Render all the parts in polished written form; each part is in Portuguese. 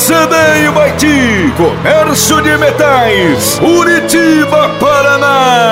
CD e Baiti, Comércio de Metais, Curitiba, Paraná.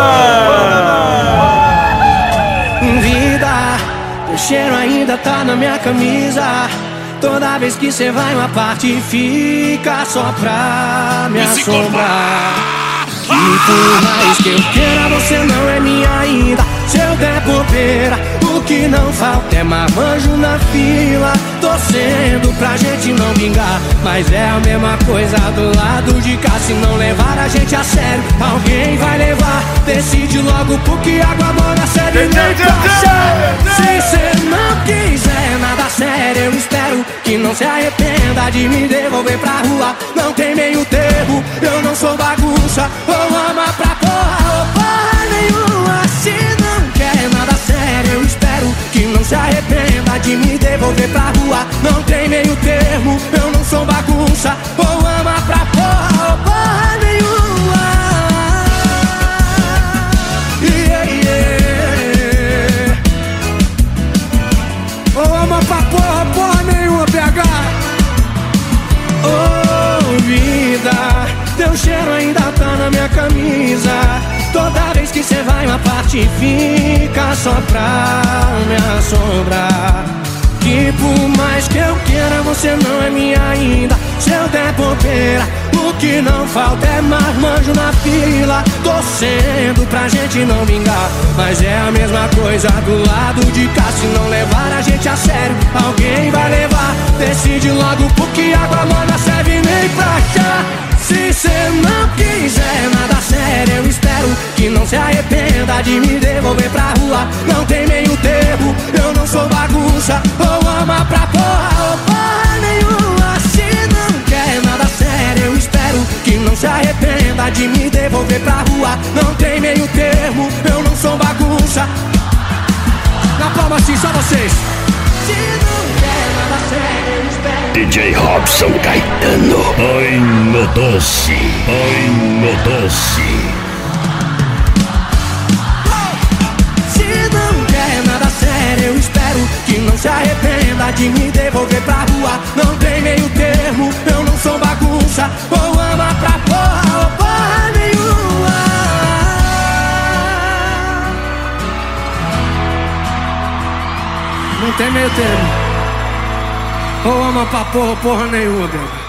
Vida, teu cheiro ainda tá na minha camisa. Toda vez que cê vai uma parte fica só pra me assombrar. E por mais que eu queira, você não é minha ainda. Se eu der bobeira, o que não falta é marmanjo na fila, torcendo pra gente não vingar. Mas é a mesma coisa do lado de cá. Se não levar a gente a sério, alguém vai levar. Decide logo porque água mora sério e nem caixa. Se cê não quiser nada sério, eu espero que não se arrependa de me devolver pra rua. Não tem meio termo, eu não sou bagunça. Ou ama pra porra ou porra nenhuma. Se não quer nada sério, eu espero que não se arrependa de me devolver pra rua. Não tem meio termo, eu não sou bagunça. Ou ama pra porra ou porra nenhuma. Yeah, yeah. Ou ama pra porra, porra nenhuma, PH. Oh, vida, teu cheiro ainda tá na minha camisa. Toda vez que cê vai uma parte fica só pra me assombrar. Que por mais que eu queira, você não é minha ainda. Se eu der bobeira, o que não falta é marmanjo na fila, torcendo pra gente não vingar. Mas é a mesma coisa do lado de cá. Se não levar a gente a sério, alguém vai levar. Decide logo porque água morna serve nem pra chá. Se cê não quiser nada sério, eu espero que não se arrependa de me devolver pra rua. Não tem meio termo, eu não sou bagunça. Ou ama pra porra ou porra nenhuma. Se não quer nada sério, eu espero que não se arrependa de me devolver pra rua. Não tem meio termo, eu não sou bagunça. Na palma assim, só vocês. Se não quer nada sério, eu espero. DJ Robson Caetano. Ai no doce, ai no doce. Se não quer nada sério, eu espero que não se arrependa de me devolver pra rua. Não tem meio termo, eu não sou bagunça. Ou ama pra porra ou porra nenhuma. Não tem meio termo. Ou ama pra porra ou porra nenhuma, bebê.